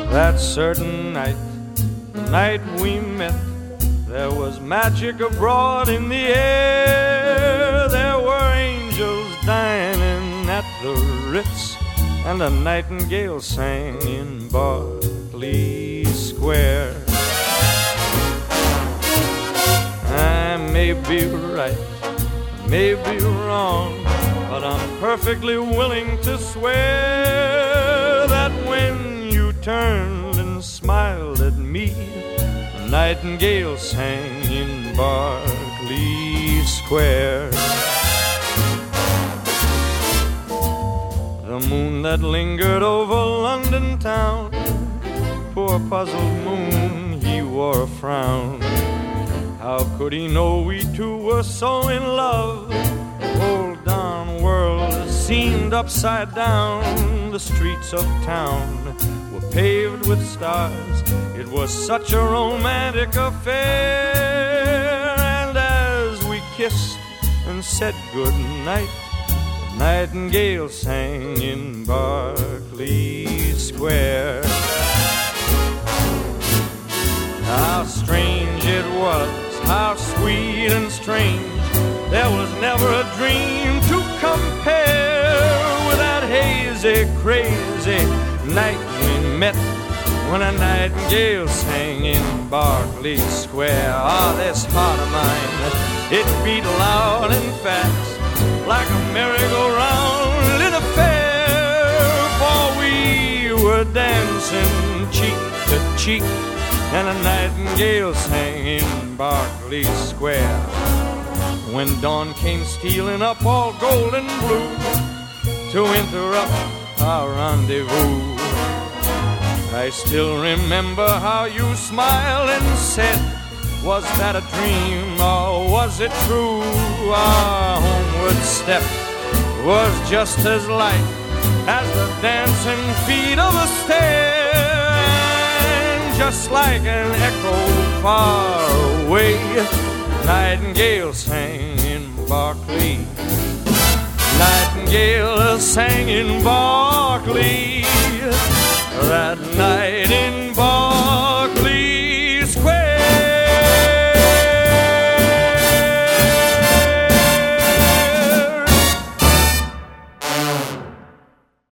That certain night, the night we met, there was magic abroad in the air. There were angels dining at the Ritz, and a nightingale sang in Berkeley Square. I may be right, may be wrong, but I'm perfectly willing to swear that when you turned and smiled at me, a nightingale sang in Berkeley Square. The moon that lingered over London town, poor puzzled moon, he wore a frown. How could he know we two were so in love? The whole darn world seemed upside down. The streets of town were paved with stars. It was such a romantic affair. And as we kissed and said good night, the nightingale sang in Berkeley Square. How strange it was, how sweet and strange. There was never a dream to compare with that hazy, crazy night we met, when a nightingale sang in Berkeley Square. Ah, this heart of mine, it beat loud and fast, like a merry-go-round in a fair. For we were dancing cheek to cheek, and a nightingale sang in Berkeley Square. When dawn came stealing up all gold and blue to interrupt our rendezvous, I still remember how you smiled and said, was that a dream or was it true? Our homeward step was just as light as the dancing feet of a stair. And just like an echo far away, nightingale sang in Berkeley. Nightingale sang in Berkeley.